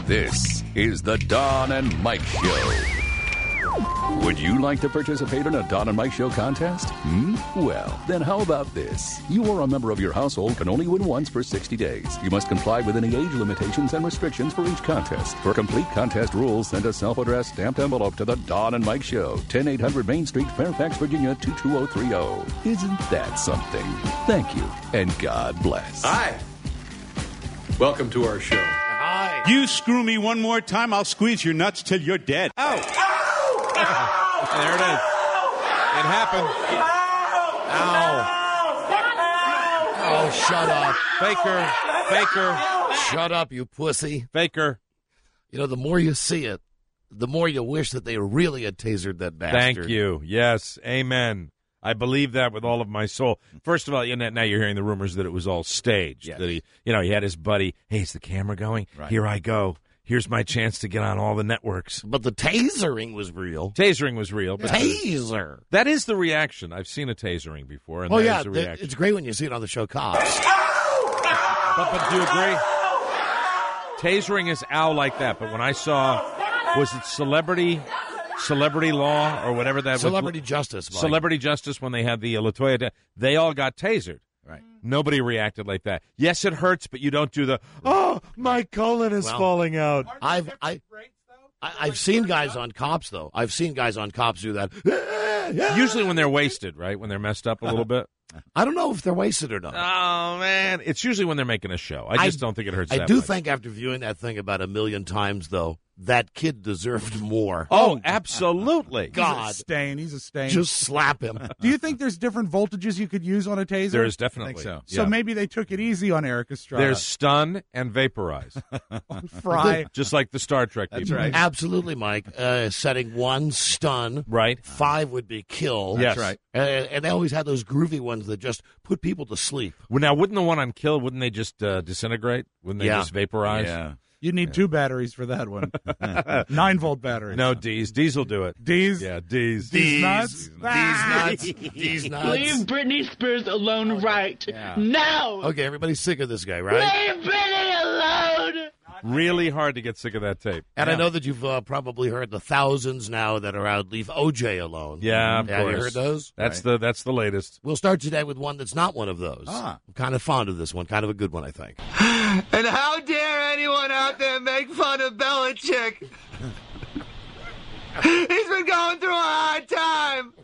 This is the Don and Mike Show. Would you like to participate in a Don and Mike Show contest? Well, then how about this? You or a member of your household can only win once for 60 days. You must comply with any age limitations and restrictions for each contest. For complete contest rules, send a self-addressed stamped envelope to the Don and Mike Show, 10800 Main Street, Fairfax, Virginia, 22030. Isn't that something? Thank you, and God bless. Hi. Welcome to our show. Hi. You screw me one more time, I'll squeeze your nuts till you're dead. Ow! There it is. It happened. Ow. Oh, shut up. Faker. Shut up, you pussy. Faker. You know, the more you see it, the more you wish that they really had tasered that bastard. Thank you. Yes. Amen. I believe that with all of my soul. First of all, now you're hearing the rumors that it was all staged. Yes. That he had his buddy, hey, is the camera going? Right. Here I go. Here's my chance to get on all the networks. But the tasering was real. Tasering was real. But Taser. that is the reaction. I've seen a tasering before, and Oh, that yeah. is the reaction. It's great when you see it on the show Cops. But do you agree? Tasering is ow like that. But when I saw, was it Celebrity Law or whatever that was? Celebrity Justice, Mike. Celebrity Justice, when they had the LaToya, they all got tasered. Right. Nobody reacted like that. Yes, it hurts, but you don't do the, oh, my colon is falling out. I've seen guys on Cops, though. I've seen guys on Cops do that. Usually when they're wasted, right? When they're messed up a little bit. I don't know if they're wasted or not. Oh, man. It's usually when they're making a show. I just don't think it hurts that I do much. think after viewing that thing about 1 million times, though, that kid deserved more. Oh, absolutely. God. He's a stain. Just slap him. Do you think there's different voltages you could use on a taser? There is definitely. I think so. So Yeah. maybe they took it easy on Eric Estrada. There's stun and vaporize. Fry. Just like the Star Trek people. That's right. Absolutely, Mike. Setting 1, stun. Right. 5 would be kill. Yes. right. And they always had those groovy ones that just put people to sleep. Well, now, wouldn't the one on kill, wouldn't they just disintegrate? Wouldn't they Yeah. just vaporize? Yeah. You need 2 batteries for that one. 9-volt batteries. No, D's. D's will do it. D's? Yeah, D's. These nuts? These nuts. Leave Britney Spears alone right now. Okay, everybody's sick of this guy, right? Leave Britney alone. Really hard to get sick of that tape. And I know that you've probably heard the thousands now that are out, leave OJ alone. Yeah, of Have you course. heard those? That's the latest. We'll start today with one that's not one of those. Ah. I'm kind of fond of this one. Kind of a good one, I think. And how dare anyone out there make fun of Belichick? He's been going through a hard time.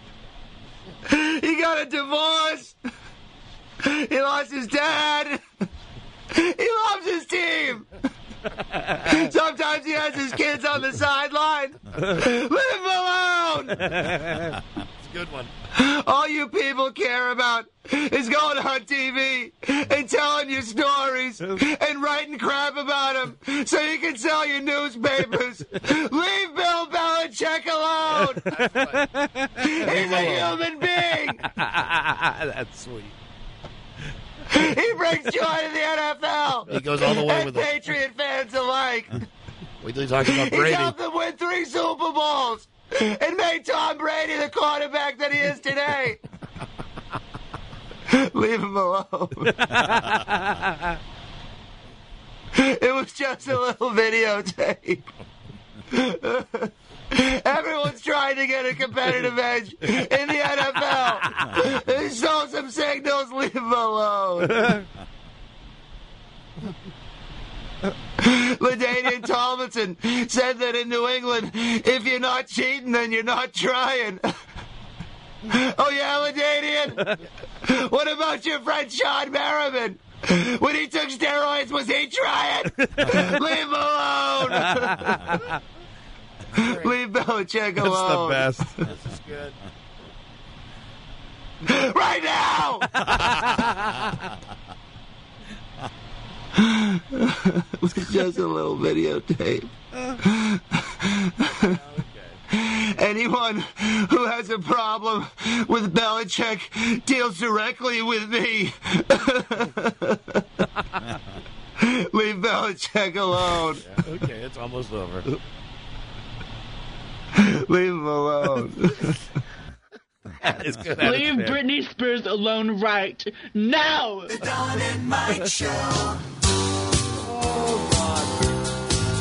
He got a divorce. He lost his dad. He loves his team. Sometimes he has his kids on the sideline. Leave him alone. It's a good one. All you people care about is going on TV and telling your stories and writing crap about him so you can sell your newspapers. Leave Bill Belichick alone. He's a human being. That's sweet. He brings joy to the NFL. He goes all the way and with it. Patriot fans alike. Wait till he talks about He Brady. helped them win 3 Super Bowls and made Tom Brady the quarterback that he is today. Leave him alone. It was just a little videotape. Everyone's trying to get a competitive edge in the NFL. Show some signals, leave him alone. LaDainian Tomlinson said that in New England, if you're not cheating, then you're not trying. Oh, yeah, LaDainian? What about your friend Sean Merriman? When he took steroids, was he trying? Leave him alone. Leave Belichick alone. That's the best. This is good. Right now! It was just a little videotape. Anyone who has a problem with Belichick deals directly with me. Leave Belichick alone. Okay, it's almost over. Leave him alone. It's good. Leave Britney Spears alone right now. The Don and Mike Show.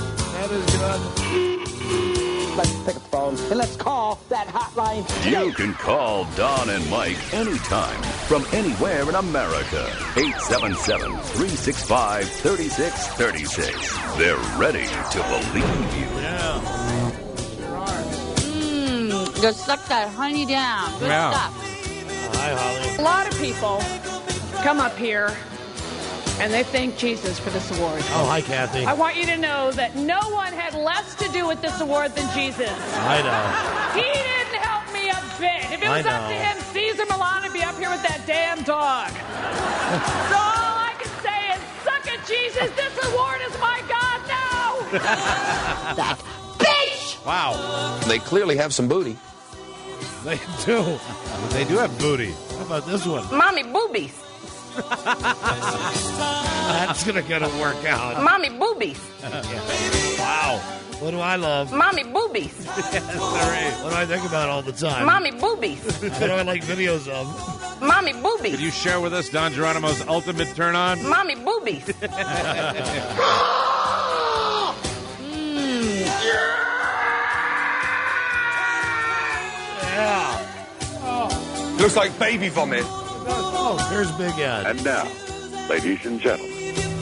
phones and let's call that hotline. You can call Don and Mike anytime from anywhere in America. 877-365-3636. They're ready to believe you. Just suck that honey down. Good stuff. Hi, Holly. A lot of people come up here and they thank Jesus for this award. Oh, hi, Kathy. I want you to know that no one had less to do with this award than Jesus. I know. He didn't help me a bit. If it was up to him, Caesar Milan would be up here with that damn dog. So all I can say is, suck it, Jesus. This award is my God now. That bitch! Wow. They clearly have some booty. They do. They do have booty. How about this one? Mommy boobies. That's gonna work out. Mommy boobies. Wow. What do I love? Mommy boobies. What do I think about all the time? Mommy boobies. What do I like videos of? Mommy boobies. Could you share with us Don Geronimo's ultimate turn on? Mommy boobies. Yeah. Looks like baby vomit. Oh, there's Big Ed. And now, ladies and gentlemen,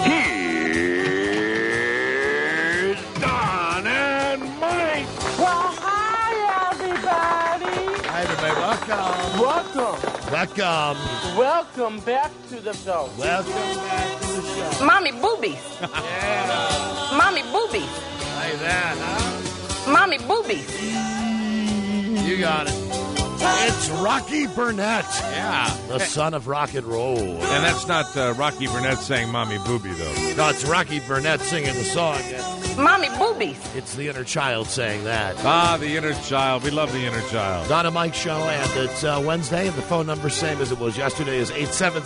here's Don and Mike. Well, hi, everybody. Hi, everybody. Welcome. Welcome back to the show. Welcome back to the show. Mommy boobies. Yeah. Mommy boobies. Like that, huh? Mommy boobies. You got it. It's Rocky Burnett. Yeah. The son of rock and roll. And that's not Rocky Burnett saying Mommy Booby, though. No, it's Rocky Burnett singing the song. Mommy boobies. It's the inner child saying that. Ah, the inner child. We love the inner child. Don and Mike show, and it's Wednesday, and the phone number, same as it was yesterday, is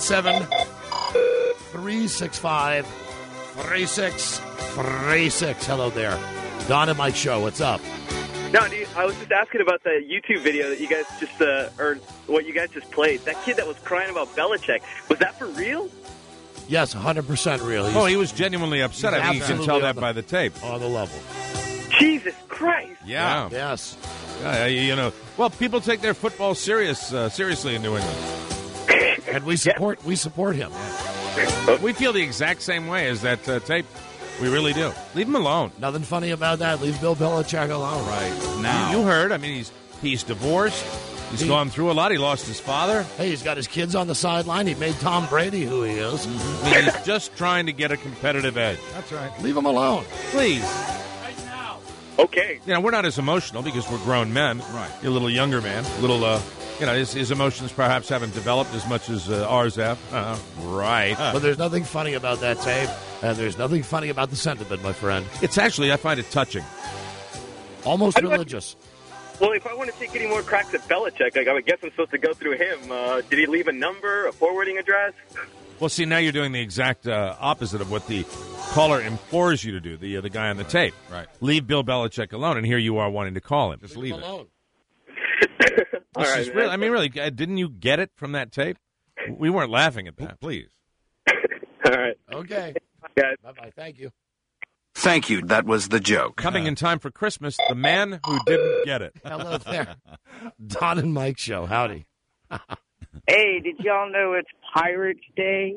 877-365-3636. Hello there. Don and Mike show, what's up? No, I was just asking about the YouTube video that you guys just, or what you guys just played. That kid that was crying about Belichick, was that for real? Yes, 100% real. He was genuinely upset. I think you can tell that by the tape. On the level. Jesus Christ. Yeah. Yes. Well, people take their football seriously in New England. And we support him. We feel the exact same way as that tape. We really do. Leave him alone. Nothing funny about that. Leave Bill Belichick alone. Right. Now. You heard. I mean, he's divorced. He's gone through a lot. He lost his father. Hey, he's got his kids on the sideline. He made Tom Brady who he is. Mm-hmm. I mean, he's just trying to get a competitive edge. That's right. Leave him alone. Please. Right now. Okay. We're not as emotional because we're grown men. Right. You're a little younger man. A little, his emotions perhaps haven't developed as much as ours have. Right. But there's nothing funny about that tape, and there's nothing funny about the sentiment, my friend. It's actually, I find it touching. Almost religious. Well, if I want to take any more cracks at Belichick, I guess I'm supposed to go through him. Did he leave a number, a forwarding address? Well, see, now you're doing the exact opposite of what the caller implores you to do, the guy on the tape. Right. Leave Bill Belichick alone, and here you are wanting to call him. Just leave it. All right, really, I mean, really, didn't you get it from that tape? We weren't laughing at that. Please. All right. Okay. Guys. Bye-bye. Thank you. Thank you. That was the joke. Coming in time for Christmas, the man who didn't get it. Hello there. Don and Mike show. Howdy. Hey, did y'all know it's Pirates Day?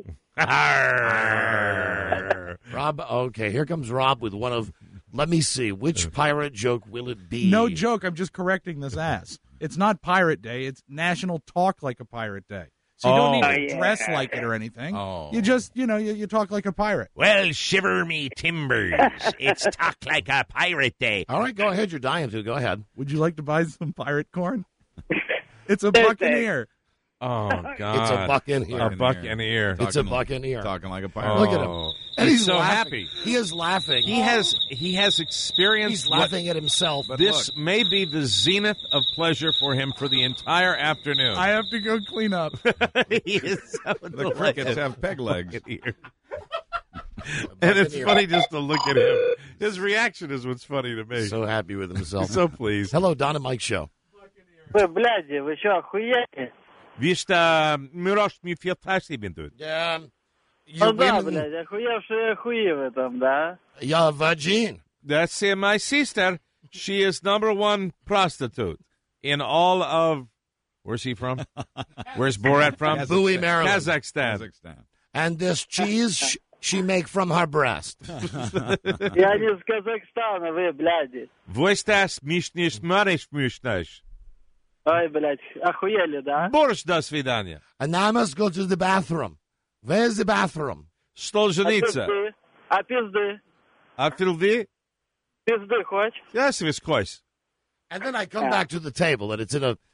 Rob, okay, here comes Rob with one of, let me see, which pirate joke will it be? No joke, I'm just correcting this ass. It's not Pirate Day, it's National Talk Like a Pirate Day. So you don't need to dress like it or anything. Oh. You just, you talk like a pirate. Well, shiver me timbers. It's Talk Like a Pirate Day. All right, go ahead. You're dying to. Go ahead. Would you like to buy some pirate corn? It's a buccaneer. Oh, God. It's a buccaneer. A buccaneer. It's a buccaneer. Talking like a pirate. Look at him. And he's so laughing. happy. He is laughing. He has experienced. He's laughing at himself. This may be the zenith of pleasure for him for the entire afternoon. I have to go clean up. He is so the crickets have peg legs. And it's funny just to look at him. His reaction is what's funny to me. So happy with himself. So pleased. Hello, Don and Mike show. Вы что, охуели? Visst, Murosh, mi fantastic been doing. Ну да, блядь, охуевшие хуи вы там, да? Я Virgin. That's my sister. She is number one prostitute in all of. Where's he from? Where's Borat from? Bowie, Maryland. Kazakhstan. And this cheese she make from her breast. Я не из Казахстана, вы, бляди. Войстас мишниш мариш мишнаш. Ой, блядь, охуели, да? Борщ, до свидания. And now I must go to the bathroom. Where's the bathroom? Stolzhenitsa. А пизды? А пизды? Пизды хочешь? Yes, Miss Kois. And then I come back to the table, and it's in a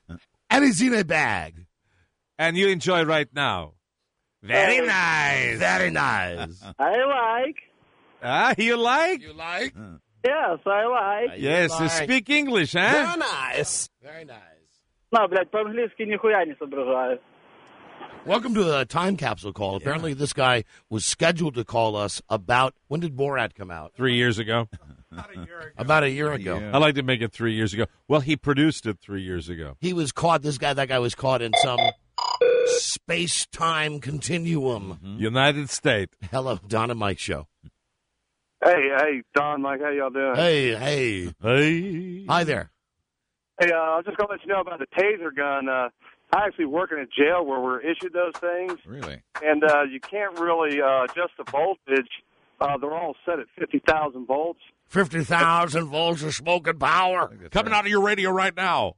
bag. And you enjoy right now. Very nice. Very nice. I like. Ah, you like? You like? Yes, I like. Yes, you speak English, huh? Very nice. Very nice. No, блядь, по-английски нихуя не соображаю. Welcome to the time capsule call. Apparently, this guy was scheduled to call us about, when did Borat come out? 3 years ago. About a year ago. I like to make it 3 years ago. Well, he produced it 3 years ago. He was caught, that guy was caught in some space-time continuum. United States. Hello, Don and Mike show. Hey, Don, Mike, how y'all doing? Hey. Hi there. Hey, I was just going to let you know about the taser gun. I actually work in a jail where we're issued those things. Really? And you can't really adjust the voltage. They're all set at 50,000 volts. 50,000 volts of smoking power. Coming out of your radio right now.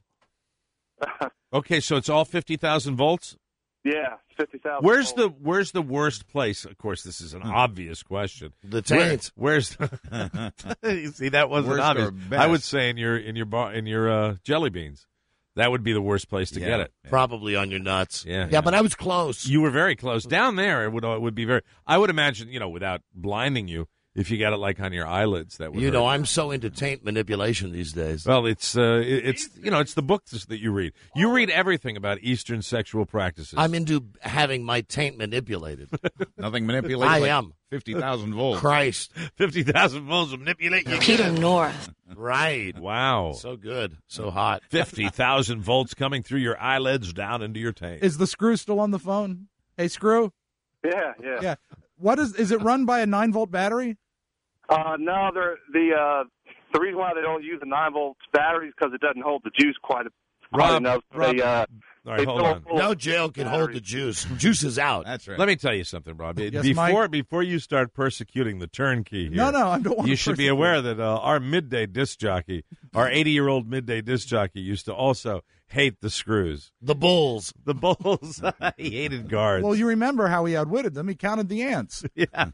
Okay, so it's all 50,000 volts? Yeah, 50,000 Where's volts. Where's the worst place? Of course, this is an obvious question. The taint. Where's you see, that wasn't Worst obvious. or best? I would say in your jelly beans. That would be the worst place to get it. Probably on your nuts. Yeah, but I was close. You were very close. Down there, it would be very. I would imagine, without blinding you, if you got it like on your eyelids, that would. hurt. I'm so into taint manipulation these days. Well, it's the books that you read. You read everything about Eastern sexual practices. I'm into having my taint manipulated. Nothing manipulated. I like am 50,000 volts. Christ, 50,000 volts will manipulate you. Peter North. Right. Wow. So good. So hot. 50,000 volts coming through your eyelids down into your taint. Is the Screw still on the phone? Hey, Screw? Yeah. What is it run by a 9-volt battery? No, the reason why they don't use the 9-volt battery is because it doesn't hold the juice quite enough. Rob. All right, hold on. No jail can hold the juice. Juice is out. That's right. Let me tell you something, Rob. Yes, Mike? Before you start persecuting the turnkey here, No, I don't want you to should be persecute. aware that our midday disc jockey, our 80-year-old midday disc jockey, used to also hate the Screws. The Bulls. The Bulls. He hated guards. Well, you remember how he outwitted them. He counted the ants.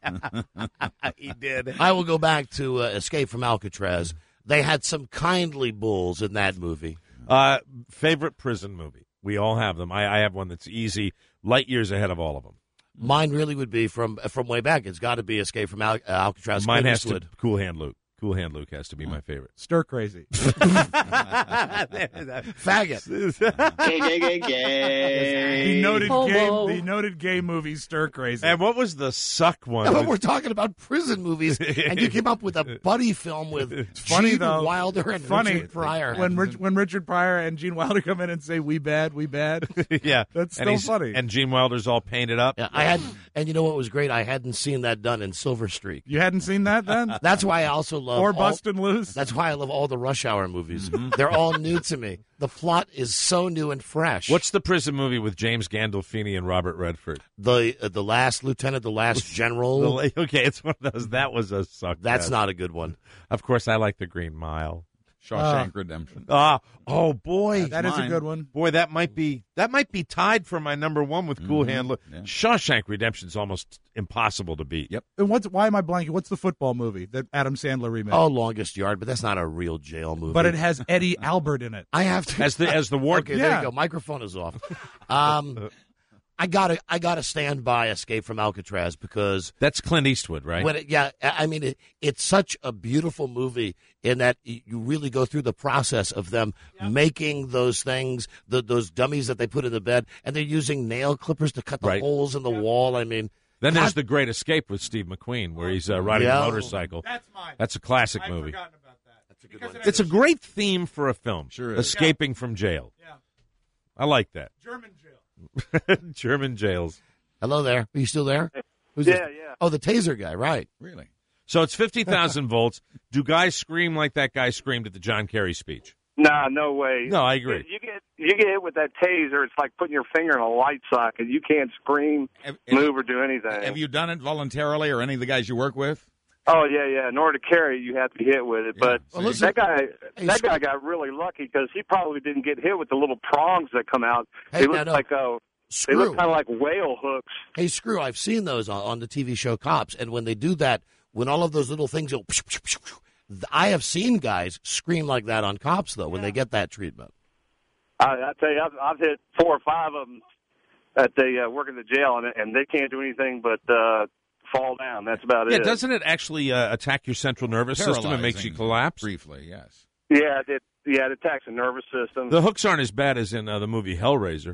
He did. I will go back to Escape from Alcatraz. They had some kindly bulls in that movie. Favorite prison movie? We all have them. I have one that's easy, light years ahead of all of them. Mine really would be from way back. It's got to be Escape from Alcatraz. Mine Clint has to. Eastwood. Cool Hand Luke. Cool Hand Luke has to be my favorite. Stir crazy. Faggot. Gay. The noted gay movie Stir Crazy. And what was the suck one? Yeah, but we're talking about prison movies, and you came up with a buddy film with funny, Gene though. Wilder and Richard Pryor. When Richard Pryor and Gene Wilder come in and say "We bad, we bad," Yeah, that's and still he's- funny. And Gene Wilder's all painted up. Yeah, and you know what was great? I hadn't seen that done in Silver Streak. You hadn't seen that then? That's why I also love Or Bustin' Loose? That's why I love all the Rush Hour movies. They're all new to me. The plot is so new and fresh. What's the prison movie with James Gandolfini and Robert Redford? The Last Lieutenant, the Last General? Okay, it's one of those. That was a suck. That's fest. not a good one. Of course, I like The Green Mile. Shawshank Redemption. Oh boy, That is a good one. Boy, that might be tied for my number one with Cool Hand Luke. Yeah. Shawshank Redemption's almost impossible to beat. Yep. And why am I blanking? What's the football movie that Adam Sandler remade? Oh, Longest Yard, but that's not a real jail movie. But it has Eddie Albert in it. I have to As the warden. Okay, there you go. Microphone is off. I gotta stand by Escape from Alcatraz because That's Clint Eastwood, right? It's such a beautiful movie in that you really go through the process of them making those things, those dummies that they put in the bed, and they're using nail clippers to cut the Right. holes in the wall. I mean, Then there's The Great Escape with Steve McQueen, where he's riding a motorcycle. That's mine. That's a classic I'd movie. forgotten about that. That's a good one. It's a great theme for a film. Sure is. Escaping from jail. Yeah. I like that. German jail. German jails. Hello there. Are you still there? Who's Yeah, this? yeah. Oh, the taser guy, right? Really? So it's 50,000 volts. Do guys scream like that guy screamed at the John Kerry speech? Nah, no way. No, I agree. You get hit with that taser. It's like putting your finger in a light socket. You can't scream, move, or do anything. Have you done it voluntarily, or any of the guys you work with? Oh yeah. In order to carry, you have to be hit with it. Yeah. But that guy got really lucky because he probably didn't get hit with the little prongs that come out. Hey, they look like they look kind of like whale hooks. Hey, Screw, I've seen those on the TV show Cops, and when they do that, when all of those little things go, I have seen guys scream like that on Cops, though, when they get that treatment. I tell you, I've hit 4 or 5 of them that they work in the jail, and they can't do anything but fall down. That's about it. Yeah, doesn't it actually attack your central nervous system and makes you collapse? Briefly, yes. Yeah, it attacks the nervous system. The hooks aren't as bad as in the movie Hellraiser.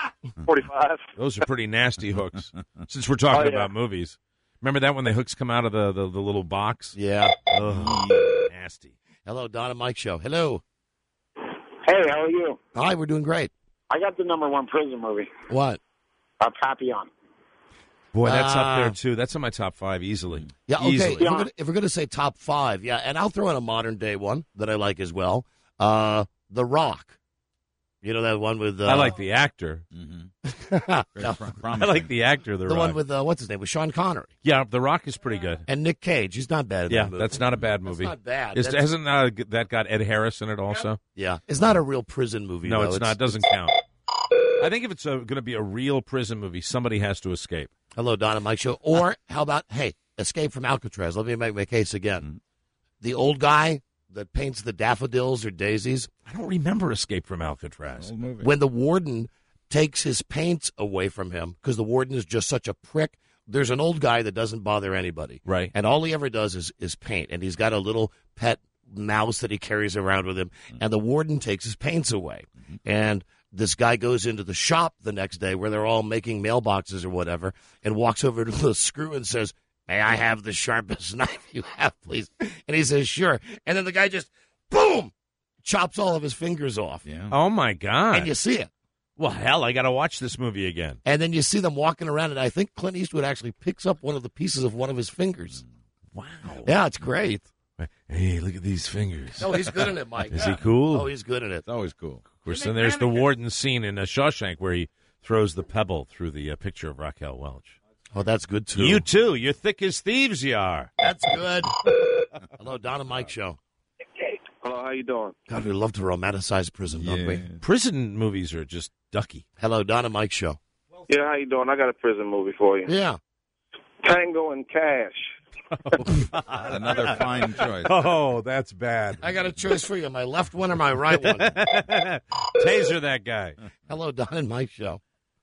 45. Those are pretty nasty hooks, since we're talking about movies. Remember that when the hooks come out of the little box? Yeah. Ugh, nasty. Hello, Don and Mike Show. Hello. Hey, how are you? Hi, we're doing great. I got the #1 prison movie. What? Papillon. Boy, that's up there, too. That's in my top 5 easily. Yeah, okay. Easily. If we're going to say top 5, yeah, and I'll throw in a modern-day one that I like as well, The Rock. You know that one with... I like the actor. No. I like the actor, The Rock. The one with, what's his name, with Sean Connery. Yeah, The Rock is pretty good. And Nick Cage. He's not bad in that movie. That's not a bad movie. That's not bad. Hasn't that got Ed Harris in it also? Yeah. It's not a real prison movie, No, though. it's not. It doesn't count. I think if it's going to be a real prison movie, somebody has to escape. Hello, Don and Mike Show. Or how about, hey, Escape from Alcatraz. Let me make my case again. The old guy that paints the daffodils or daisies. I don't remember Escape from Alcatraz. When the warden takes his paints away from him, because the warden is just such a prick, there's an old guy that doesn't bother anybody. Right. And all he ever does is paint. And he's got a little pet mouse that he carries around with him. And the warden takes his paints away. And this guy goes into the shop the next day where they're all making mailboxes or whatever and walks over to the Screw and says, "May I have the sharpest knife you have, please?" And he says, "Sure." And then the guy just, boom, chops all of his fingers off. Yeah. Oh, my God. And you see it. Well, hell, I got to watch this movie again. And then you see them walking around, and I think Clint Eastwood actually picks up one of the pieces of one of his fingers. Wow. Yeah, it's great. Hey, look at these fingers. No, he's good in it, Mike. Is he cool? Oh, he's good in it. It's always cool. Of course, then there's the warden scene in Shawshank where he throws the pebble through the picture of Raquel Welch. Oh, that's good, too. You, too. You're thick as thieves, you are. That's good. Hello, Don and Mike Show. Hello, how you doing? God, we love to romanticize prison, don't we? Prison movies are just ducky. Hello, Don and Mike Show. Yeah, how you doing? I got a prison movie for you. Yeah. Tango and Cash. Another fine choice. Oh, that's bad. I got a choice for you, my left one or my right one. Taser that guy. Hello, Don and Mike Show.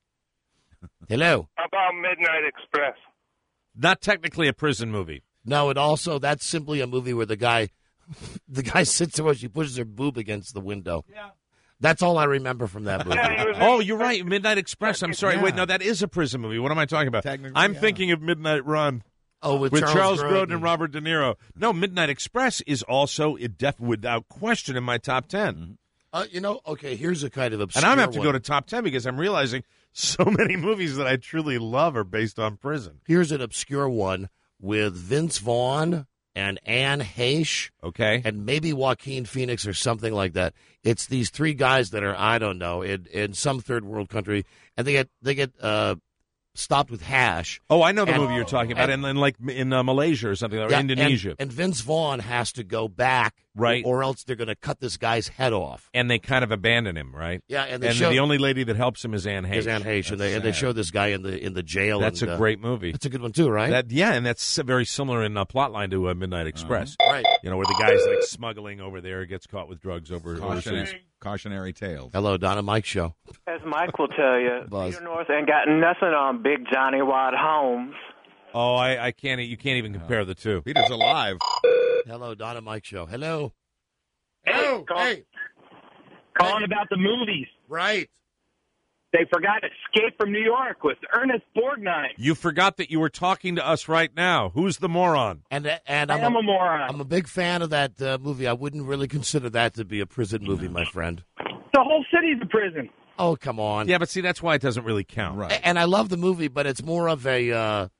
Hello. How about Midnight Express? Not technically a prison movie. No, that's simply a movie where the guy sits there while she pushes her boob against the window. Yeah. That's all I remember from that movie. Oh, you're right. Midnight Express. I'm sorry. Yeah. Wait, no, that is a prison movie. What am I talking about? I'm thinking of Midnight Run. Oh, with Charles Grodin and Robert De Niro. No, Midnight Express is also, without question, in my top 10. Okay, here's a kind of obscure And I'm have to one. go to top 10 because I'm realizing so many movies that I truly love are based on prison. Here's an obscure one with Vince Vaughn and Anne Heche. Okay. And maybe Joaquin Phoenix or something like that. It's these 3 guys that are, I don't know, in some third world country, and they get stopped with hash. Oh, I know the movie you're talking about, and then like in Malaysia or something, or Indonesia. And Vince Vaughn has to go back, right, or else they're going to cut this guy's head off. And they kind of abandon him, right? Yeah, and the only lady that helps him is Anne Heche. And they show this guy in the jail. That's a great movie. It's a good one too, right? And that's very similar in plotline to Midnight Express. Right. You know, where the guy's like smuggling over there, gets caught with drugs overseas. Cautionary tales. Hello, Don and Mike Show. As Mike will tell you, Peter North ain't got nothing on Big Johnny Watt Holmes. Oh, I can't. You can't even compare the two. Peter's alive. Hello, Don and Mike Show. Hello. Hey, calling about the movies. Right. They forgot Escape from New York with Ernest Borgnine. You forgot that you were talking to us right now. Who's the moron? And I am a moron. I'm a big fan of that movie. I wouldn't really consider that to be a prison movie, my friend. The whole city's a prison. Oh, come on. Yeah, but see, that's why it doesn't really count. Right. And I love the movie, but it's more of a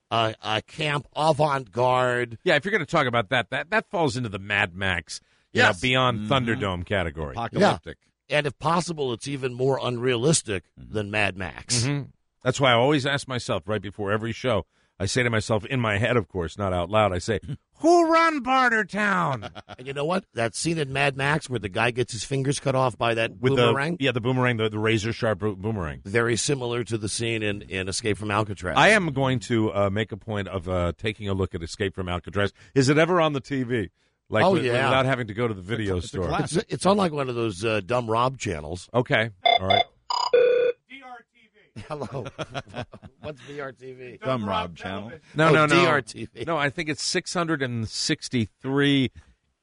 camp avant-garde. Yeah, if you're going to talk about that falls into the Mad Max, beyond Thunderdome category. Apocalyptic. Yeah. And if possible, it's even more unrealistic than Mad Max. Mm-hmm. That's why I always ask myself right before every show, I say to myself, in my head, of course, not out loud, I say, who run Bartertown? And you know what? That scene in Mad Max where the guy gets his fingers cut off by that boomerang? The boomerang, the razor-sharp boomerang. Very similar to the scene in Escape from Alcatraz. I am going to make a point of taking a look at Escape from Alcatraz. Is it ever on the TV? Without having to go to the video store. It's on like one of those dumb Rob channels. Okay. All right. Hello. What's VRTV? Dumb Rob channel. No. DRTV. No, I think it's 663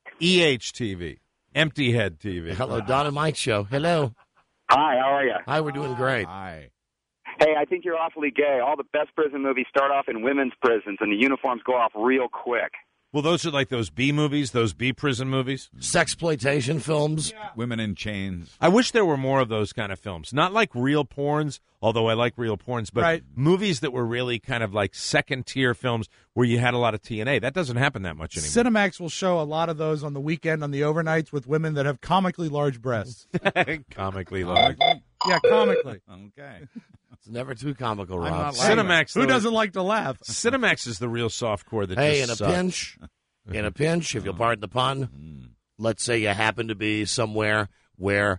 EHTV. Empty Head TV. Hello, Don and Mike Show. Hello. Hi, how are you? Hi, we're doing great. Hi. Hey, I think you're awfully gay. All the best prison movies start off in women's prisons, and the uniforms go off real quick. Well, those are like those B movies, those B prison movies. Sexploitation films. Yeah. Women in chains. I wish there were more of those kind of films. Not like real porns, although I like real porns, but movies that were really kind of like second-tier films where you had a lot of TNA. That doesn't happen that much anymore. Cinemax will show a lot of those on the weekend on the overnights with women that have comically large breasts. Comically large. Yeah, comically. Okay. It's never too comical, Rob. Cinemax. Who doesn't like to laugh? Cinemax is the real softcore that Hey, just in a pinch, if you'll pardon the pun, let's say you happen to be somewhere where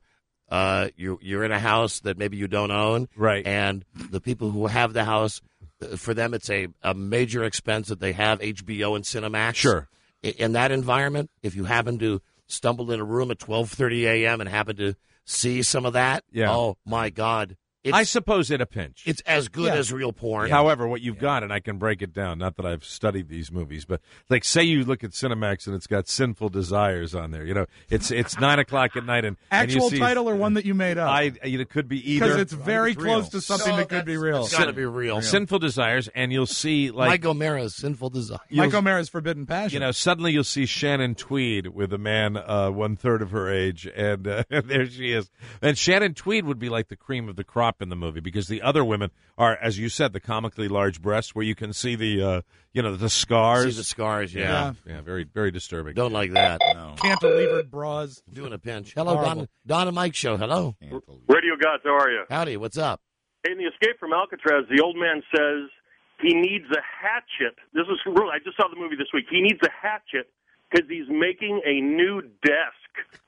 you're in a house that maybe you don't own. Right. And the people who have the house, for them it's a major expense that they have HBO and Cinemax. Sure. In that environment, if you happen to stumble in a room at 12:30 a.m. and happen to see some of that, oh, my God. I suppose at a pinch. It's as good as real porn. However, what you've got, and I can break it down, not that I've studied these movies, but like say you look at Cinemax and it's got Sinful Desires on there. You know, it's 9 o'clock at night. And Actual and you see, title or one that you made up? It could be either. Because it's very close to something that could be real. It's got to be real. Sinful Desires, and you'll see like Mike O'Mara's Sinful Desires. Mike O'Mara's Forbidden Passion. You know, suddenly you'll see Shannon Tweed with a man 1/3 of her age, and there she is. And Shannon Tweed would be like the cream of the crop in the movie because the other women are, as you said, the comically large breasts where you can see the the scars. See the scars, yeah, very, very disturbing. Don't like that. No. Cantilevered bras. Doing a pinch. Hello, Don and Mike Show. Hello. Radio gods, how are you? Howdy. What's up? In the Escape from Alcatraz, the old man says he needs a hatchet. This is really, I just saw the movie this week. He needs a hatchet because he's making a new desk.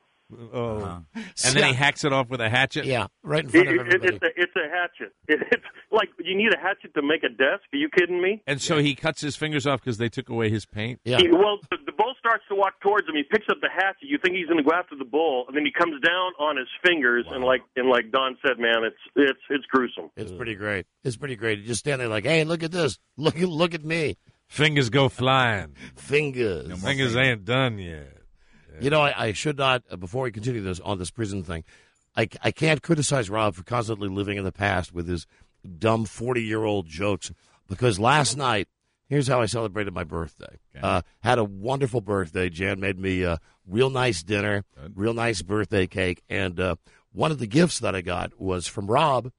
Oh, and then he hacks it off with a hatchet. Yeah, right in front of everybody. It's a hatchet. It's like you need a hatchet to make a desk. Are you kidding me? And so he cuts his fingers off because they took away his paint. Yeah. The bull starts to walk towards him. He picks up the hatchet. You think he's going to go after the bull, and then he comes down on his fingers. Wow. And like Don said, man, it's gruesome. It's pretty great. It's pretty great. You just stand there like, hey, look at this. Look at me. Fingers go flying. Fingers. Fingers ain't done yet. You know, I should not, before we continue this on this prison thing, I can't criticize Rob for constantly living in the past with his dumb 40-year-old jokes, because last night, here's how I celebrated my birthday. Okay. Had a wonderful birthday. Jan made me a real nice dinner, real nice birthday cake, and one of the gifts that I got was from Rob,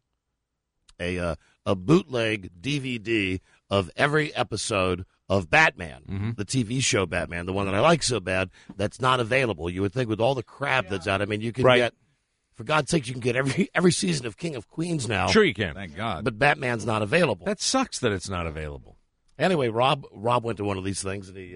a bootleg DVD of every episode of Batman, the TV show Batman, the one that I like so bad, that's not available. You would think with all the crap that's out, I mean, you can get, for God's sakes, you can get every season of King of Queens now. Sure you can. Thank God. But Batman's not available. That sucks that it's not available. Anyway, Rob went to one of these things, and he...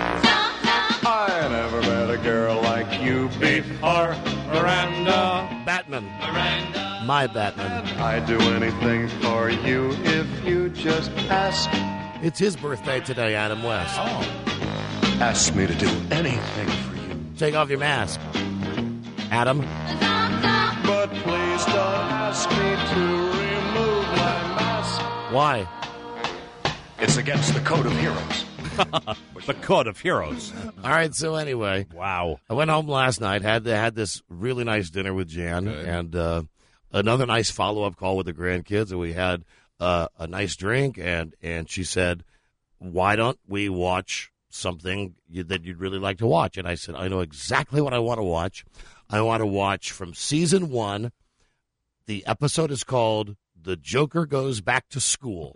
I never met a girl like you before, Miranda. Batman. Miranda. My Batman. I'd do anything for you if you just ask. It's his birthday today, Adam West. Oh. Ask me to do anything for you. Take off your mask. Adam. But please don't ask me to remove my mask. Why? It's against the Code of Heroes. The Code of Heroes. All right, so anyway. Wow. I went home last night, had this really nice dinner with Jan, and another nice follow-up call with the grandkids, and we had a nice drink, and she said, why don't we watch something that you'd really like to watch? And I said, I know exactly what I want to watch. I want to watch from season 1. The episode is called The Joker Goes Back to School.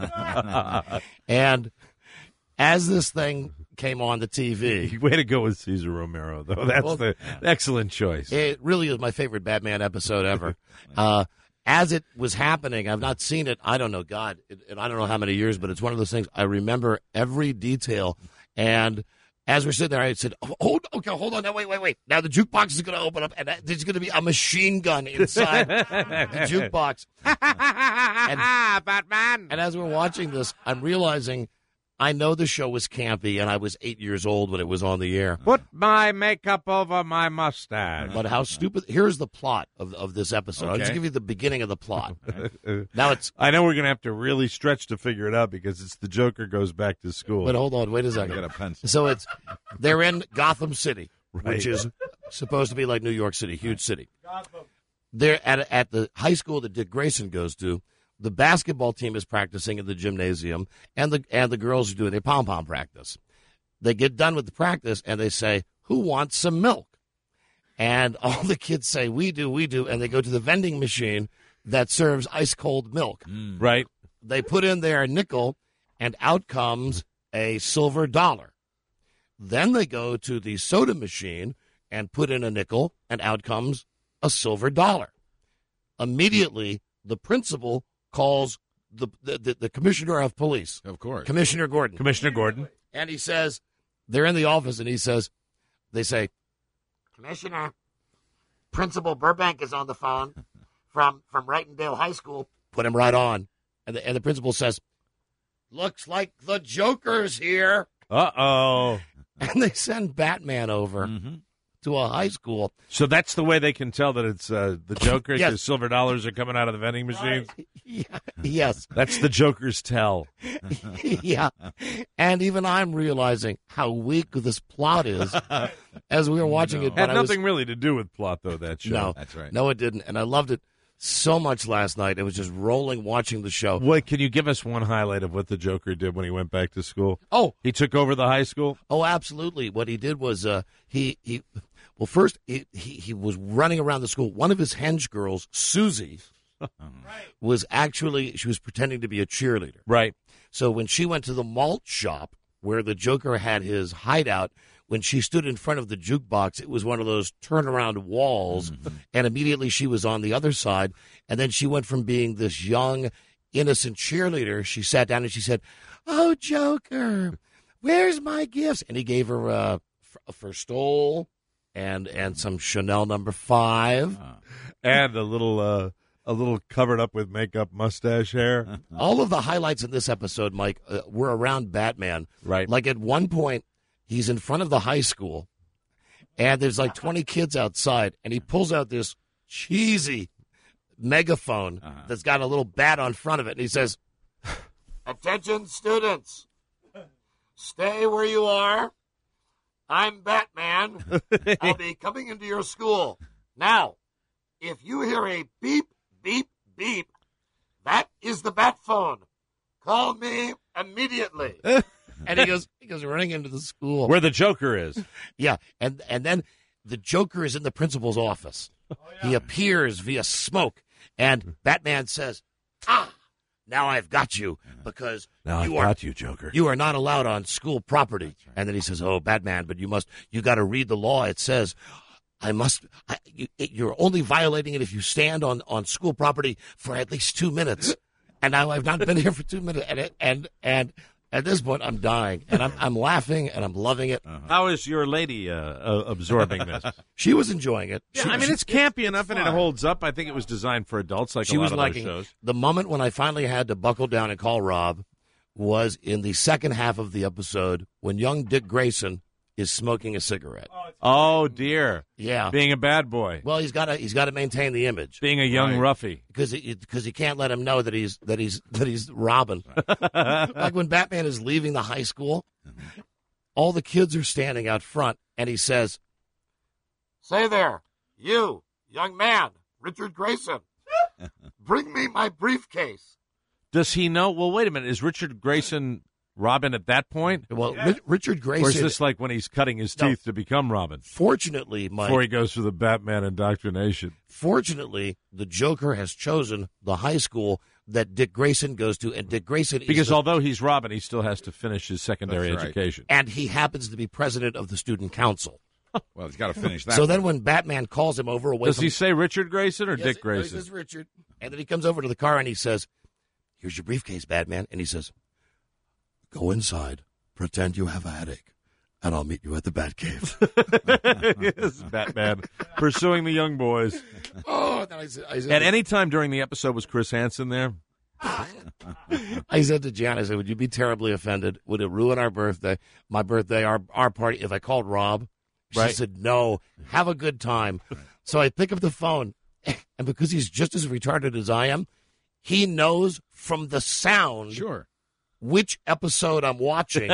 And as this thing came on the TV. Way to go with Cesar Romero, though. That's the excellent choice. It really is my favorite Batman episode ever. As it was happening, I've not seen it, I don't know, God, and I don't know how many years, but it's one of those things I remember every detail. And as we're sitting there, I said, hold on. Now, wait. Now the jukebox is going to open up, and there's going to be a machine gun inside the jukebox. Batman. And as we're watching this, I'm realizing I know the show was campy, and I was 8 years old when it was on the air. Put my makeup over my mustache. But how stupid. Here's the plot of this episode. Okay. I'll just give you the beginning of the plot. Now it's. I know we're going to have to really stretch to figure it out because it's The Joker Goes Back to School. But hold on, wait a second. I got a pencil. So they're in Gotham City, Right. which is supposed to be like New York City, huge city. They're at the high school that Dick Grayson goes to. The basketball team is practicing in the gymnasium, and the girls are doing their pom-pom practice. They get done with the practice, and they say, "Who wants some milk?" And all the kids say, "We do," and they go to the vending machine that serves ice-cold milk. Right. They put in their nickel, and out comes a silver dollar. Then they go to the soda machine and put in a nickel, and out comes a silver dollar. Immediately, the principal calls the commissioner of police. Of course. Commissioner Gordon. Commissioner Gordon. And he says, they're in the office, and they say, "Commissioner, Principal Burbank is on the phone from Wrightondale High School." Put him right on. And the principal says, "Looks like the Joker's here." Uh-oh. And they send Batman over to a high school. So that's the way they can tell that it's the Joker's. Yes. The silver dollars are coming out of the vending machines. Yeah, yes. That's the Joker's tell. Yeah. And even I'm realizing how weak this plot is as we were watching it. Had But nothing really to do with plot, though, that show. No, That's right. No, it didn't. And I loved it so much last night. It was just rolling watching the show. What, can you give us one highlight of what the Joker did when he went back to school? Oh. He took over the high school? Oh, absolutely. What he did was first he was running around the school. One of his henge girls, Susie, she was pretending to be a cheerleader. Right. So when she went to the malt shop where the Joker had his hideout, when she stood in front of the jukebox, it was one of those turnaround walls, and immediately she was on the other side. And then she went from being this young, innocent cheerleader. She sat down and she said, "Oh, Joker, where's my gifts?" And he gave her a Firstole and some Chanel No. 5. And a little covered up with makeup mustache hair. All of the highlights in this episode, Mike, were around Batman. Right. Like at one point, he's in front of the high school, and there's like 20 kids outside, and he pulls out this cheesy megaphone that's got a little bat on front of it, and he says, "Attention, students. Stay where you are. I'm Batman. I'll be coming into your school. Now, if you hear a beep, beep, beep, that is the bat phone. Call me immediately." And he goes running into the school. Where the Joker is. Yeah, and then the Joker is in the principal's office. He appears via smoke, and Batman says, "Now I've got you, because you, Joker. You are not allowed on school property." And then he says, "Oh, Batman, but you got to read the law. It says you're only violating it if you stand on school property for at least 2 minutes." And now I've not been here for 2 minutes, and at this point, I'm dying, and I'm laughing, and I'm loving it. How is your lady absorbing this? She was enjoying it. Yeah, I mean, it's campy enough, and it holds up. I think it was designed for adults, like She a lot was of liking those shows. The moment when I finally had to buckle down and call Rob was in the second half of the episode when young Dick Grayson is smoking a cigarette. Oh dear! Yeah, being a bad boy. Well, he's got to maintain the image. Being a young roughie, because he can't let him know that he's robbing. Like when Batman is leaving the high school, all the kids are standing out front, and he says, "Say there, you young man, Richard Grayson, bring me my briefcase." Does he know? Well, wait a minute. Is Richard Grayson Robin at that point? Well, Richard Grayson. Or is this like when he's cutting his teeth to become Robin? Fortunately, Mike. Before he goes through the Batman indoctrination. Fortunately, the Joker has chosen the high school that Dick Grayson goes to, and Dick Grayson because although he's Robin, he still has to finish his secondary education. And he happens to be president of the student council. Well, he's got to finish that. So then when Batman calls him over away Does from... he say Richard Grayson or Yes, Dick Grayson? He says Richard. And then he comes over to the car and he says, here's your briefcase, Batman. And he says, go inside, pretend you have a headache, and I'll meet you at the Batcave. Yes, Batman pursuing the young boys. Oh, then I said, At any time during the episode was Chris Hansen there? I said to Jan, I said, would you be terribly offended? Would it ruin our birthday, my birthday, our party, if I called Rob? She said, no, have a good time. So I pick up the phone, and because he's just as retarded as I am, he knows from the sound which episode I'm watching.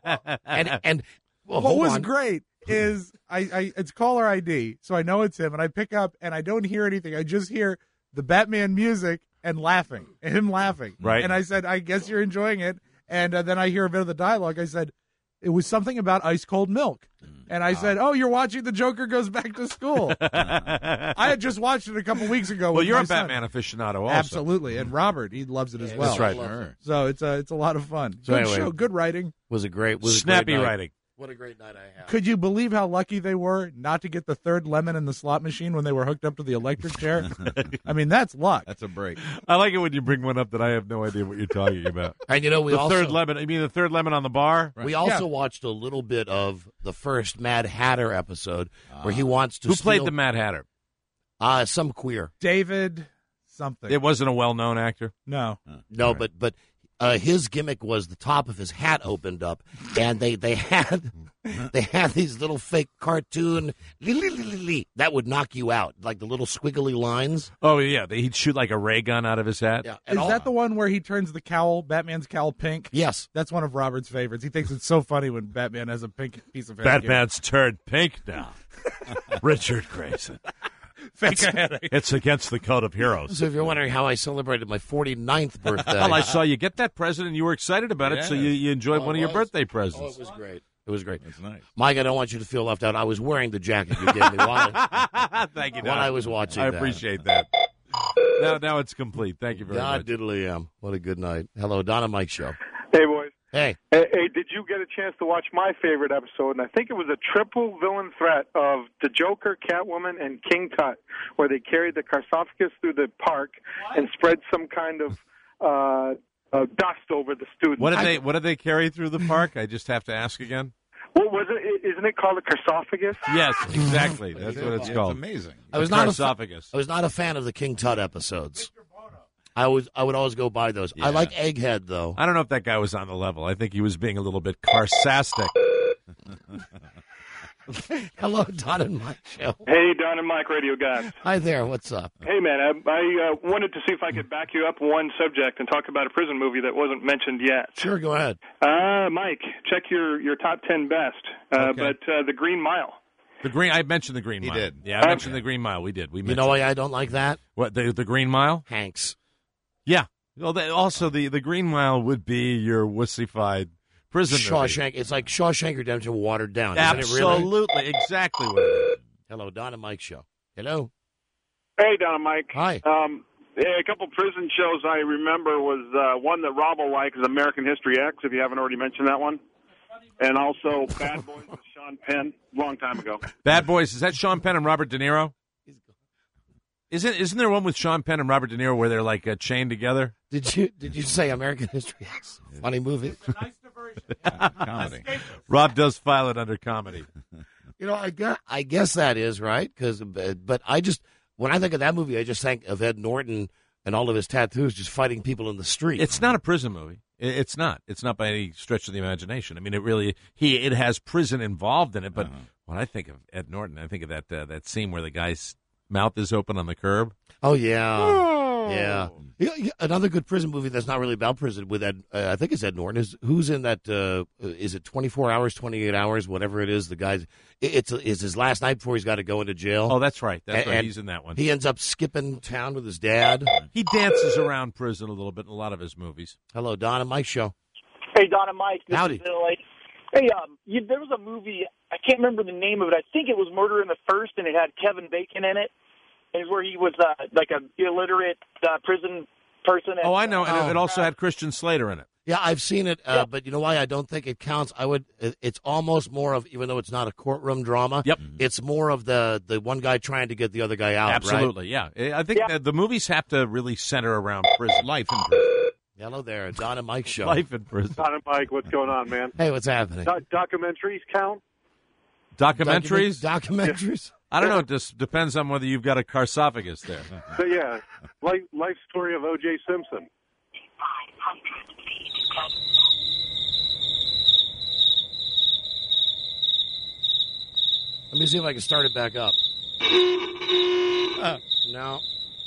and well, what was great is it's caller ID, so I know it's him, and I pick up, and I don't hear anything. I just hear the Batman music and him laughing. Right. And I said, I guess you're enjoying it. And then I hear a bit of the dialogue. I said, it was something about ice cold milk. And I said, oh, you're watching The Joker Goes Back to School. I had just watched it a couple weeks ago. Well, with you're my a Batman aficionado also. Absolutely. And Robert, he loves it as well. That's right. So it's a lot of fun. So Good anyway, show, good writing. Was a great snappy writing. What a great night I had. Could you believe how lucky they were not to get the third lemon in the slot machine when they were hooked up to the electric chair? I mean, that's luck. That's a break. I like it when you bring one up that I have no idea what you're talking about. And we the third lemon. You mean the third lemon on the bar? We also watched a little bit of the first Mad Hatter episode where he wants to Who played the Mad Hatter? Some queer. David something. It wasn't a well-known actor? No. No, right. but his gimmick was the top of his hat opened up, and they had these little fake cartoon that would knock you out, like the little squiggly lines. Oh yeah, he'd shoot like a ray gun out of his hat. Yeah. Is that the one where he turns the cowl, Batman's cowl, pink? Yes, that's one of Robert's favorites. He thinks it's so funny when Batman has a pink piece of hair. Batman's turned pink now. Richard Grayson. Fake a headache. It's against the code of heroes. So if you're wondering how I celebrated my 49th birthday. Well, I saw you get that present and you were excited about it, so you enjoyed one of your birthday presents. Oh, it was great. It was great. That's nice. Mike, I don't want you to feel left out. I was wearing the jacket you gave me Thank you, while I was watching I that. appreciate that. Now it's complete. Thank you very much. God diddly What a good night. Hello, Don and Mike Show. Hey, boys. Hey. Hey, did you get a chance to watch my favorite episode? And I think it was a triple villain threat of the Joker, Catwoman, and King Tut, where they carried the sarcophagus through the park and spread some kind of dust over the students. What did they carry through the park? I just have to ask again. What was it? Isn't it called a sarcophagus? Yes, exactly. That's what it's called. It's amazing. I was not a fan of the King Tut episodes. I would always go by those. Yeah. I like Egghead, though. I don't know if that guy was on the level. I think he was being a little bit carsastic. Hello, Don and Mike Show. Hey, Don and Mike radio guys. Hi there. What's up? Hey, man. I wanted to see if I could back you up one subject and talk about a prison movie that wasn't mentioned yet. Sure, go ahead. Mike, check your top 10 best. Okay. But The Green Mile. I mentioned The Green Mile. He did. Yeah, I mentioned The GreenIle. We did. You know why I don't like that? What, the Green Mile? Hanks. Yeah. Well, also, the Green Mile would be your wussified prison Shawshank. movie. It's like Shawshank Redemption watered down. Absolutely. Isn't it really? Exactly what it is. Hello, Don and Mike Show. Hello. Hey, Don and Mike. Hi. A couple prison shows I remember was one that Rob will like is American History X, if you haven't already mentioned that one. And also Bad Boys with Sean Penn, long time ago. Bad Boys, is that Sean Penn and Robert De Niro? Isn't there one with Sean Penn and Robert De Niro where they're like chained together? Did you say American History X? Funny movie. Nice diversion. Comedy. Rob does file it under comedy. I guess that is right. But when I think of that movie, I just think of Ed Norton and all of his tattoos just fighting people in the street. It's not a prison movie. It's not. It's not by any stretch of the imagination. I mean, it has prison involved in it. But when I think of Ed Norton, I think of that scene where the guy's mouth is open on the curb. Oh yeah. Another good prison movie that's not really about prison with Ed. I think it's Ed Norton. Who's in that? Is it 24 hours, 28 hours, whatever it is? The guy's it's his last night before he's got to go into jail. Oh, that's right. That's right. He's in that one. He ends up skipping town with his dad. He dances around prison a little bit in a lot of his movies. Hello, Don and Mike Show. Hey, Don and Mike. This Howdy. is Bill. Hey, there was a movie, I can't remember the name of it. I think it was Murder in the First, and it had Kevin Bacon in it. And where he was like an illiterate prison person. Oh, I know. And it also had Christian Slater in it. Yeah, I've seen it, but you know why I don't think it counts? It's almost more of, even though it's not a courtroom drama, it's more of the one guy trying to get the other guy out, Absolutely, right? yeah. I think the movies have to really center around prison, life in prison. Hello there, Don and Mike show. Life in prison. Don and Mike, what's going on, man? Hey, what's happening? Documentaries count? Documentaries? Documentaries? I don't know. It just depends on whether you've got a sarcophagus there. So, yeah, life story of O.J. Simpson. Let me see if I can start it back up. No.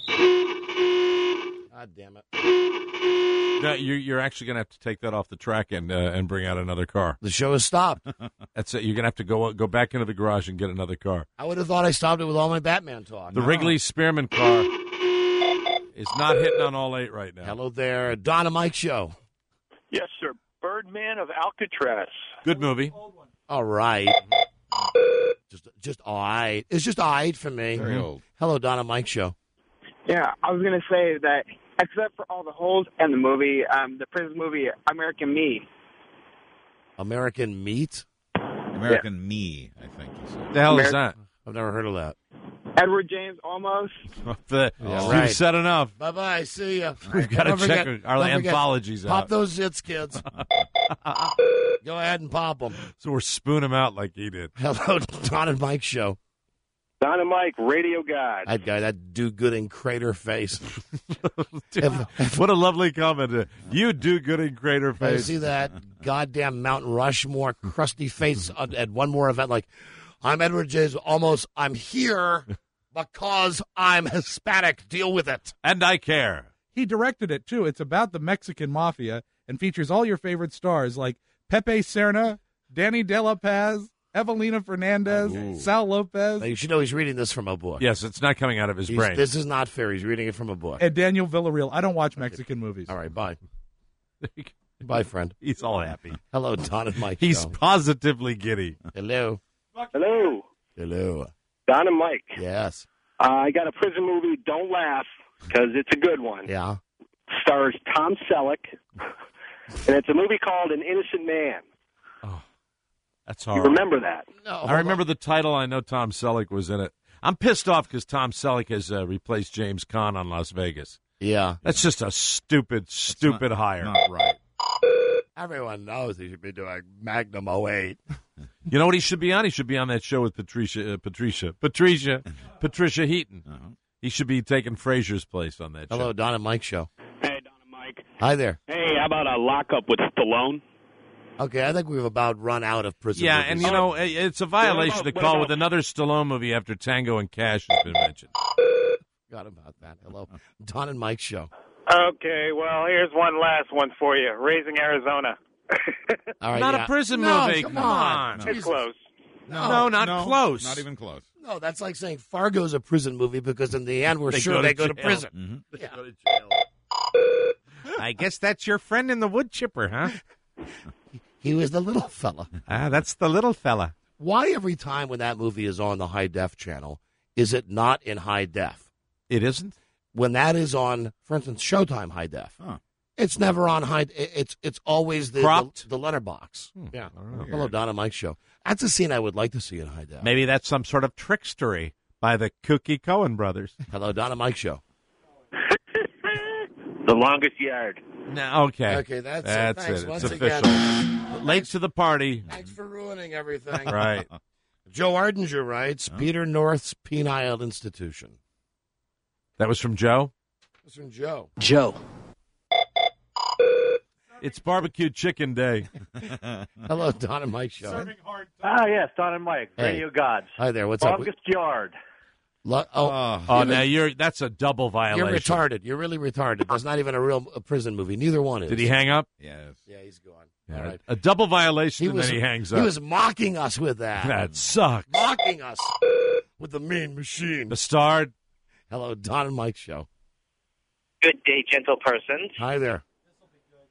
God damn it. No, you're actually going to have to take that off the track and bring out another car. The show has stopped. That's it. You're going to have to go back into the garage and get another car. I would have thought I stopped it with all my Batman talk. The Wrigley Spearman car is not hitting on all 8 right now. Hello there, Don and Mike show. Yes, sir. Birdman of Alcatraz. Good movie. All right. Just all right. It's just all right for me. Very old. Hello, Don and Mike show. Yeah, I was going to say that except for all the holes in the movie, the prison movie American Me. American Meat? American Me, I think you said. The hell is that? I've never heard of that. Edward James Almost. You've said enough. Bye-bye. See ya. We've got to check our anthologies out. Pop those zits, kids. Go ahead and pop them. So we're spoon them out like he did. Hello, Don and Mike show. Don and Mike, Radio God. That guy, that do-gooding crater face. What a lovely comment. You do-gooding crater I face. see that goddamn Mount Rushmore crusty face at one more event like, I'm Edward James Almost. I'm here because I'm Hispanic. Deal with it. And I care. He directed it, too. It's about the Mexican mafia and features all your favorite stars like Pepe Serna, Danny De La Paz, Evelina Fernandez, Sal Lopez. Now, you should know he's reading this from a book. Yes, it's not coming out of his brain. This is not fair. He's reading it from a book. And Daniel Villarreal. I don't watch Mexican movies. All right, bye. Bye, friend. He's all happy. Hello, Don and Mike. He's show. positively giddy. Hello. Hello. Hello. Don and Mike. Yes. I got a prison movie, Don't Laugh, because it's a good one. Yeah. Stars Tom Selleck, and it's a movie called An Innocent Man. That's You hard. remember that? No. I remember the title. I know Tom Selleck was in it. I'm pissed off because Tom Selleck has replaced James Caan on Las Vegas. Yeah. That's just a stupid hire. Not right. Everyone knows he should be doing Magnum 08. You know what he should be on? He should be on that show with Patricia Heaton. Uh-huh. He should be taking Frasier's place on that Hello, show. Don and Mike show. Hey, Don and Mike. Hi there. Hey, how about a lockup with Stallone? Okay, I think we've about run out of prison Yeah, movies. and you know, it's a violation to What call about- with another Stallone movie after Tango and Cash has been mentioned. Forgot about that. Hello. Don and Mike show. Okay, well, here's one last one for you. Raising Arizona. All right, Not yeah. a prison No, movie. come Come on. on. It's close. No, not close. Not even close. No, that's like saying Fargo's a prison movie because in the end we're They sure go to they go to jail. prison. Mm-hmm. Yeah. Go to jail. I guess that's your friend in the wood chipper, huh? He was the little fella. That's the little fella. Why every time when that movie is on the high def channel, is it not in high def? It isn't? When that is on, for instance, Showtime high def, Huh. it's never on high. It's always Cropped? the letterbox. Yeah. I don't know. Hello, Don and Mike show. That's a scene I would like to see in high def. Maybe that's some sort of trickstery by the Cookie Cohen brothers. Hello, Don and Mike show. The Longest Yard. No, okay. Okay, that's it. That's Thanks it. once It's again. official. Late to the party. Thanks for ruining everything. Right. Joe Ardinger writes, Peter North's Penile Institution. That was from Joe? That's from Joe. Joe. It's barbecue chicken day. Hello, Don and Mike show. Yes, Don and Mike, Hey. Radio Gods. Hi there. What's up? Longest Yard. Oh, now that's a double violation. You're retarded. You're really retarded. That's not even a real prison movie. Neither one is. Did he hang up? Yes. Yeah, he's gone. Yeah, All right. A double violation, and then he hangs up. He was mocking us with that. That sucks. Mocking us with the mean machine. Bastard. Hello, Don and Mike show. Good day, gentle persons. Hi there.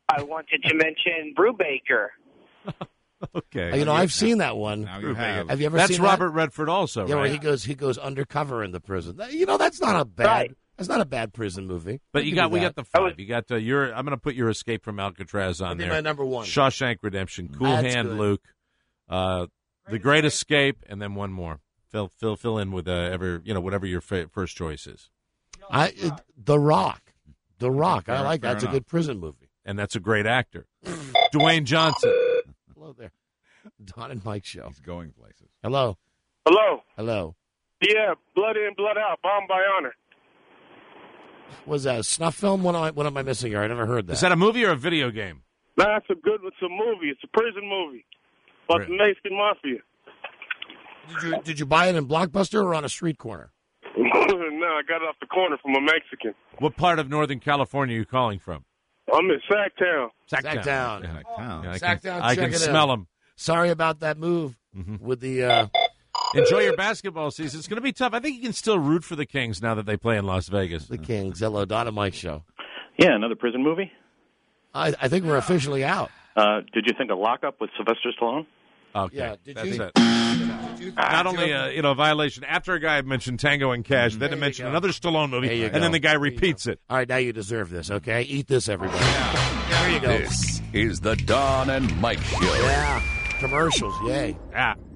I wanted to mention Brubaker. Okay. You know, I've seen that one. Now you have. Have you ever That's seen Robert that? Redford also, Yeah, right? where he goes undercover in the prison. You know, that's not a bad. That's not a bad prison movie. But we got the five. 5. You got I'm going to put your Escape from Alcatraz on That'd be there. my number 1. Shawshank Redemption, Cool That's Hand good. Luke, The Great Escape, and then one more. Fill in with whatever your first choice is. The Rock. The Rock. I Fair- like fair that. It's a enough. good prison movie. And that's a great actor. Dwayne Johnson. Hello there. Don and Mike show. He's going places. Hello. Hello. Hello. Yeah, Blood In, Blood Out, Bound by Honor. Was that a snuff film? What am I missing here? I never heard that. Is that a movie or a video game? Nah, it's a movie. It's a prison movie. About the Mexican Mafia. Did you buy it in Blockbuster or on a street corner? No, I got it off the corner from a Mexican. What part of Northern California are you calling from? I'm in Sacktown. Sacktown. Yeah, Sacktown. I can smell them. Sorry about that move with the. Enjoy your basketball season. It's going to be tough. I think you can still root for the Kings now that they play in Las Vegas. The Kings. Hello, Don and Mike show. Yeah, another prison movie. I think we're officially out. Did you think of Lockup with Sylvester Stallone? Okay, Yeah, did that's you? it. Not only a violation after a guy mentioned Tango and Cash, then to mention another Stallone movie, There you and go. then the guy repeats it. All right, now you deserve this. Okay, eat this, everybody. There you go. This is the Don and Mike Show. Yeah, commercials. Yay. Yeah.